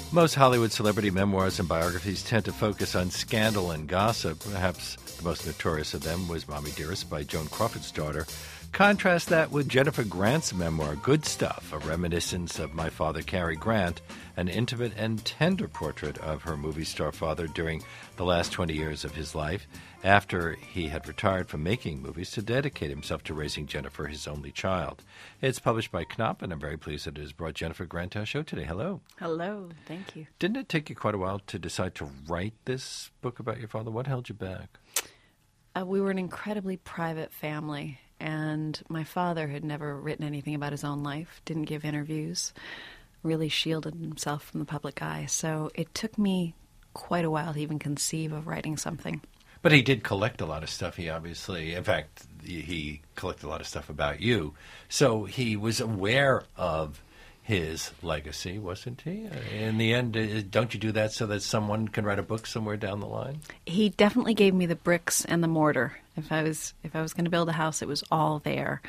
Most Hollywood celebrity memoirs and biographies tend to focus on scandal and gossip. Perhaps the most notorious of them was Mommy Dearest by Joan Crawford's daughter. Contrast that with Jennifer Grant's memoir, Good Stuff, a reminiscence of my father, Cary Grant, an intimate and tender portrait of her movie star father during the last 20 years of his life, after he had retired from making movies to dedicate himself to raising Jennifer, his only child. It's published by Knopf, and I'm very pleased that it has brought Jennifer Grant to our show today. Hello. Hello. Thank you. Didn't it take you quite a while to decide to write this book about your father? What held you back? We were an incredibly private family, and my father had never written anything about his own life, didn't give interviews, really shielded himself from the public eye. So it took me quite a while to even conceive of writing something. But he did collect a lot of stuff. He obviously, in fact, he collected a lot of stuff about you. So he was aware of his legacy, wasn't he? In the end, don't you do that so that someone can write a book somewhere down the line? He definitely gave me the bricks and the mortar. If I was going to build a house, it was all there.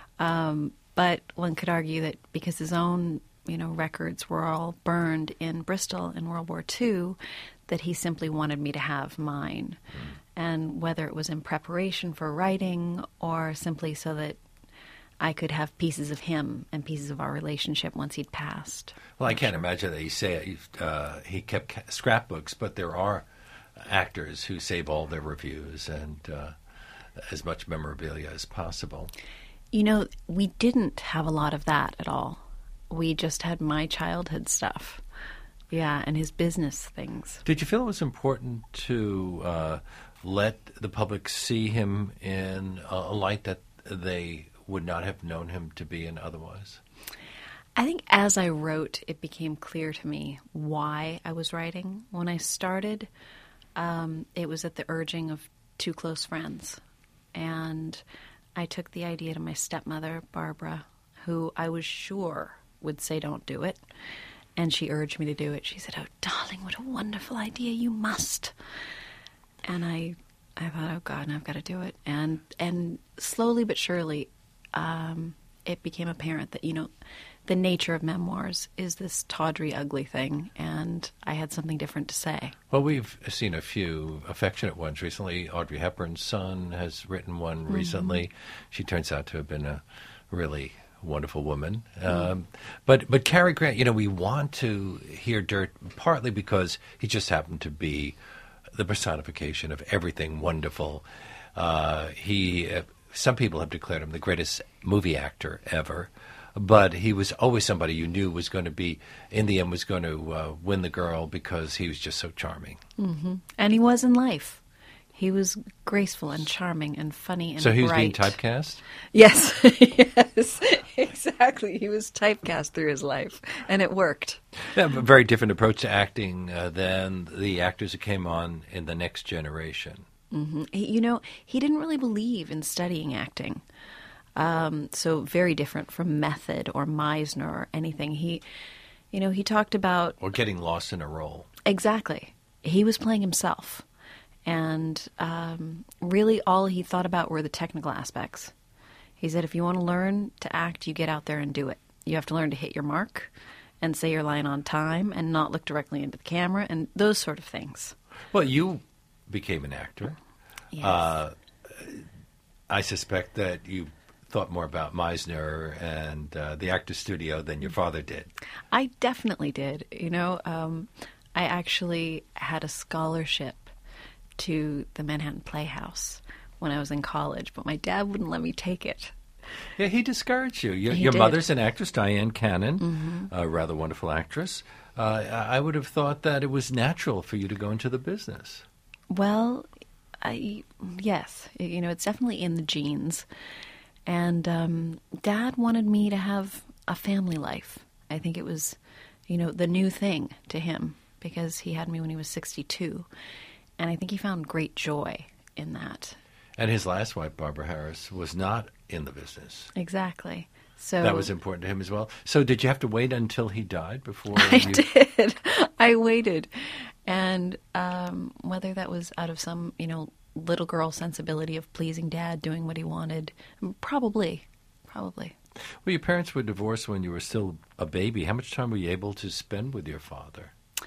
But one could argue that because his own, records were all burned in Bristol in World War II, that he simply wanted me to have mine. And whether it was in preparation for writing or simply so that I could have pieces of him and pieces of our relationship once he'd passed. Well, I can't imagine that he kept scrapbooks, but there are actors who save all their reviews and as much memorabilia as possible. We didn't have a lot of that at all. We just had my childhood stuff. Yeah, and his business things. Did you feel it was important to let the public see him in a light that they would not have known him to be in otherwise? I think as I wrote, it became clear to me why I was writing. When I started, it was at the urging of two close friends. And I took the idea to my stepmother, Barbara, who I was sure would say don't do it. And she urged me to do it. She said, "Oh, darling, what a wonderful idea. You must." And I thought, oh, God, I've got to do it. And slowly but surely, it became apparent that, the nature of memoirs is this tawdry, ugly thing, and I had something different to say. Well, we've seen a few affectionate ones recently. Audrey Hepburn's son has written one recently. She turns out to have been a really wonderful woman. But Cary Grant, we want to hear dirt partly because he just happened to be the personification of everything wonderful. Some people have declared him the greatest movie actor ever, but he was always somebody you knew was going to be, in the end, was going to win the girl because he was just so charming. Mm-hmm. And he was in life. He was graceful and charming and funny and bright. So he was being typecast? Yes. Yes, exactly. He was typecast through his life, and it worked. Yeah, a very different approach to acting than the actors who came on in the next generation. Mm-hmm. He didn't really believe in studying acting. So very different from Method or Meisner or anything. He talked about... Or getting lost in a role. Exactly. He was playing himself. And really all he thought about were the technical aspects. He said, if you want to learn to act, you get out there and do it. You have to learn to hit your mark and say your line on time and not look directly into the camera and those sort of things. Well, you became an actor. Yes. I suspect that you thought more about Meisner and the Actors Studio than your father did. I definitely did. I actually had a scholarship to the Manhattan Playhouse when I was in college, but my dad wouldn't let me take it. Yeah, he discouraged you. Your did. Mother's an actress, Diane Cannon, a rather wonderful actress. I would have thought that it was natural for you to go into the business. Well, yes. It's definitely in the genes. And Dad wanted me to have a family life. I think it was, the new thing to him because he had me when he was 62. And I think he found great joy in that. And his last wife, Barbara Harris, was not in the business. Exactly. So that was important to him as well. So did you have to wait until he died before I did. I waited. And whether that was out of some, little girl sensibility of pleasing Dad, doing what he wanted, probably. Well, your parents were divorced when you were still a baby. How much time were you able to spend with your father?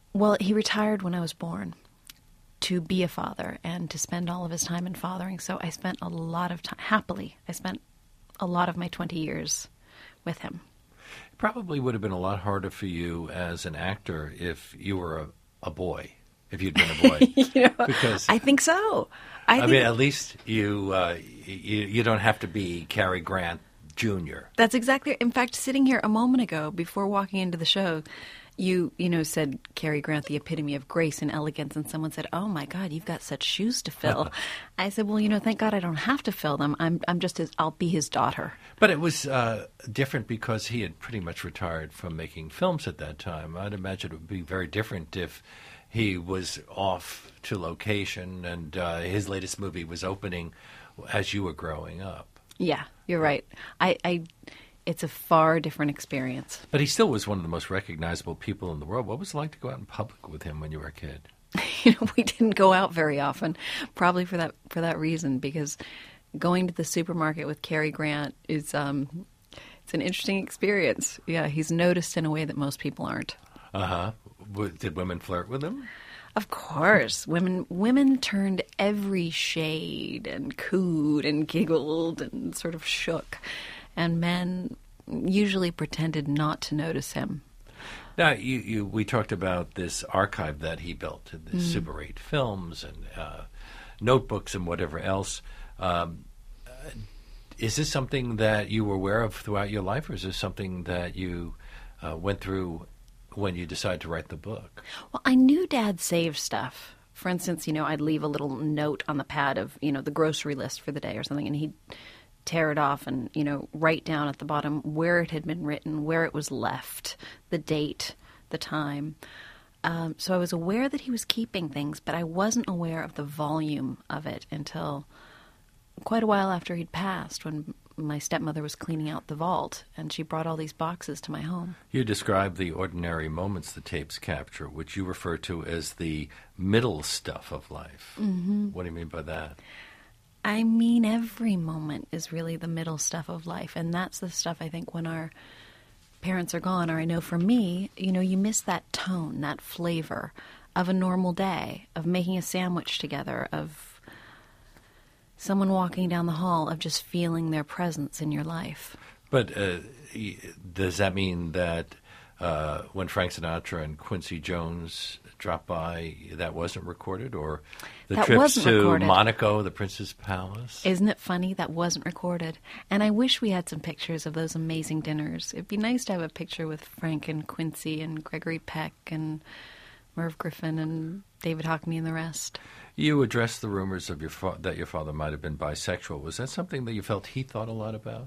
Well, he retired when I was born to be a father and to spend all of his time in fathering. So I spent a lot of time, happily, I spent a lot of my 20 years with him. It probably would have been a lot harder for you as an actor if you were a boy, if you'd been a boy. Because I think so. I mean, at least you don't have to be Cary Grant Jr. That's exactly. In fact, sitting here a moment ago, before walking into the show, you said Cary Grant, the epitome of grace and elegance, and someone said, "Oh my God, you've got such shoes to fill." I said, "Well, thank God I don't have to fill them. I'm just I'll be his daughter." But it was different because he had pretty much retired from making films at that time. I'd imagine it would be very different if he was off to location and his latest movie was opening as you were growing up. Yeah, you're right. It's a far different experience. But he still was one of the most recognizable people in the world. What was it like to go out in public with him when you were a kid? We didn't go out very often, probably for that reason, because going to the supermarket with Cary Grant is it's an interesting experience. Yeah, he's noticed in a way that most people aren't. Uh-huh. Did women flirt with him? Of course. Women turned every shade and cooed and giggled and sort of shook. And men usually pretended not to notice him. Now, we talked about this archive that he built, the Super 8 films and notebooks and whatever else. Is this something that you were aware of throughout your life, or is this something that you went through when you decided to write the book? Well, I knew Dad saved stuff. For instance, I'd leave a little note on the pad of, the grocery list for the day or something, and he'd tear it off and, write down at the bottom where it had been written, where it was left, the date, the time. So I was aware that he was keeping things, but I wasn't aware of the volume of it until quite a while after he'd passed, when my stepmother was cleaning out the vault, and she brought all these boxes to my home. You describe the ordinary moments the tapes capture, which you refer to as the middle stuff of life. Mm-hmm. What do you mean by that? I mean, every moment is really the middle stuff of life, and that's the stuff I think when our parents are gone, or I know for me, you miss that tone, that flavor of a normal day, of making a sandwich together, of someone walking down the hall, of just feeling their presence in your life. But does that mean that when Frank Sinatra and Quincy Jones dropped by, that wasn't recorded? Or the that trips wasn't to recorded. Monaco, the Prince's Palace? Isn't it funny? That wasn't recorded. And I wish we had some pictures of those amazing dinners. It'd be nice to have a picture with Frank and Quincy and Gregory Peck and Merv Griffin and David Hockney and the rest. You addressed the rumors of that your father might have been bisexual. Was that something that you felt he thought a lot about?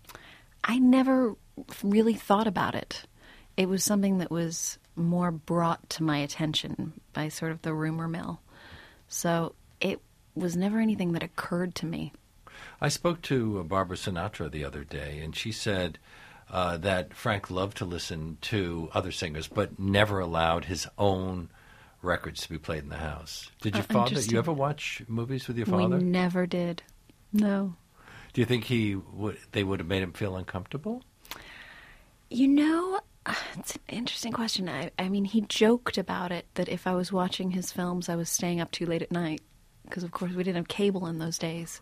I never really thought about it. It was something that was more brought to my attention by sort of the rumor mill. So it was never anything that occurred to me. I spoke to Barbara Sinatra the other day, and she said that Frank loved to listen to other singers, but never allowed his own records to be played in the house. Did your father? You ever watch movies with your father? We never did. No. Do you think they would have made him feel uncomfortable? It's an interesting question. I mean, he joked about it, that if I was watching his films, I was staying up too late at night, because, of course, we didn't have cable in those days.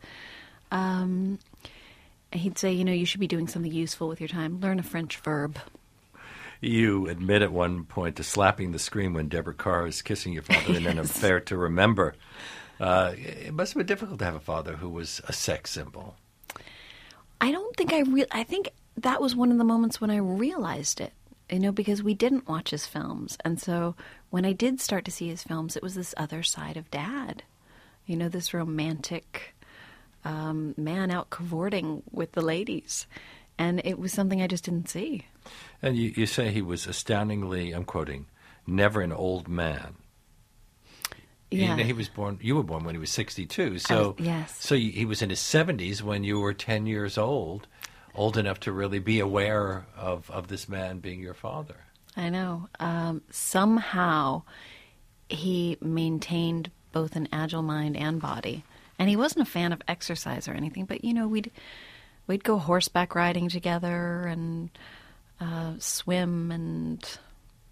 He'd say, you should be doing something useful with your time. Learn a French verb. You admit at one point to slapping the screen when Deborah Carr is kissing your father in an affair to remember. It must have been difficult to have a father who was a sex symbol. I don't think I think that was one of the moments when I realized it, because we didn't watch his films. And so when I did start to see his films, it was this other side of Dad. This romantic man out cavorting with the ladies. And it was something I just didn't see. And you say he was astoundingly, I'm quoting, never an old man. Yeah. You were born when he was 62. So, yes. So he was in his 70s when you were 10 years old enough to really be aware of this man being your father. I know. Somehow he maintained both an agile mind and body. And he wasn't a fan of exercise or anything, but, we'd go horseback riding together and swim and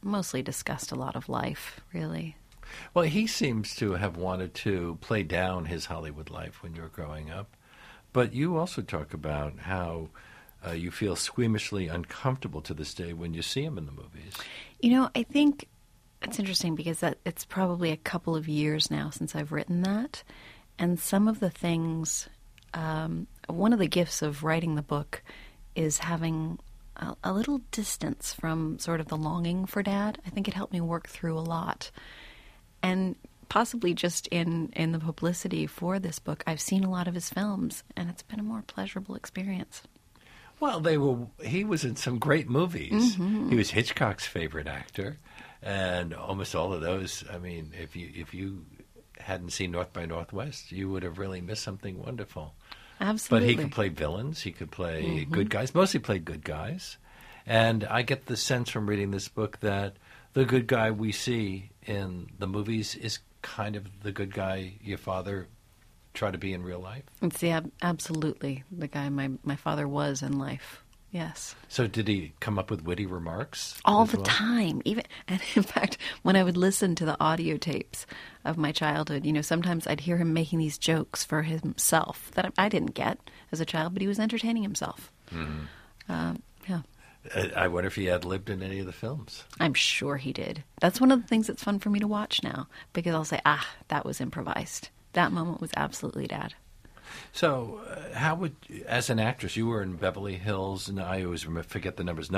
mostly discussed a lot of life, really. Well, he seems to have wanted to play down his Hollywood life when you were growing up. But you also talk about how you feel squeamishly uncomfortable to this day when you see him in the movies. I think it's interesting because it's probably a couple of years now since I've written that. And some of the things, one of the gifts of writing the book is having a little distance from sort of the longing for Dad. I think it helped me work through a lot. And possibly just in the publicity for this book, I've seen a lot of his films, and it's been a more pleasurable experience. Well, he was in some great movies. Mm-hmm. He was Hitchcock's favorite actor, and almost all of those, I mean, if you hadn't seen North by Northwest, you would have really missed something wonderful. Absolutely. But he could play villains. He could play good guys. Mostly played good guys. And I get the sense from reading this book that the good guy we see in the movies is kind of the good guy your father tried to be in real life. It's absolutely the guy my father was in life. Yes. So did he come up with witty remarks? All the time. And in fact, when I would listen to the audio tapes of my childhood, sometimes I'd hear him making these jokes for himself that I didn't get as a child, but he was entertaining himself. Mm-hmm. Yeah. I wonder if he ad-libbed in any of the films. I'm sure he did. That's one of the things that's fun for me to watch now, because I'll say, that was improvised. That moment was absolutely Dad. So how would, as an actress, you were in Beverly Hills, and I always forget the numbers,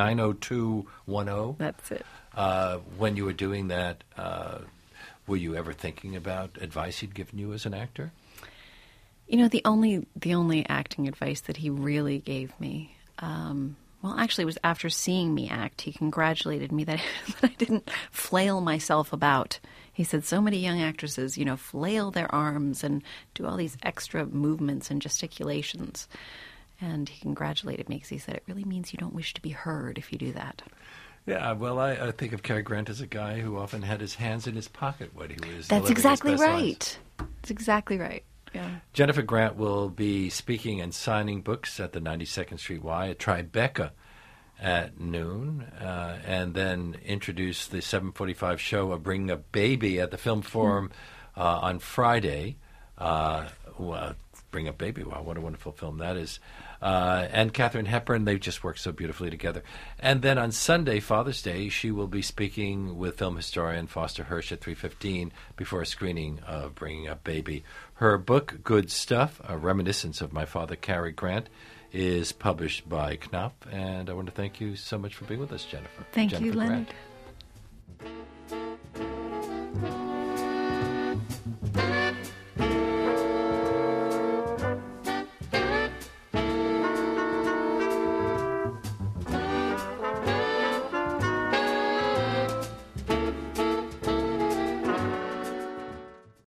90210? That's it. When you were doing that, were you ever thinking about advice he'd given you as an actor? The only acting advice that he really gave me, actually it was after seeing me act. He congratulated me that I didn't flail myself about. He said so many young actresses, flail their arms and do all these extra movements and gesticulations. And he congratulated me because he said it really means you don't wish to be heard if you do that. Yeah, well, I think of Cary Grant as a guy who often had his hands in his pocket when he was That's exactly his best right. lines. That's exactly right. Yeah. Jennifer Grant will be speaking and signing books at the 92nd Street Y at Tribeca at noon, and then introduce the 7:45 show of Bring a Baby at the Film Forum on Friday. Bring a Baby, wow, what a wonderful film that is. And Katharine Hepburn, they just work so beautifully together. And then on Sunday, Father's Day, she will be speaking with film historian Foster Hirsch at 3:15 before a screening of Bringing Up Baby. Her book, Good Stuff, A Reminiscence of My Father, Cary Grant, is published by Knopf. And I want to thank you so much for being with us, Jennifer. Thank you, Jennifer Leonard. Grant.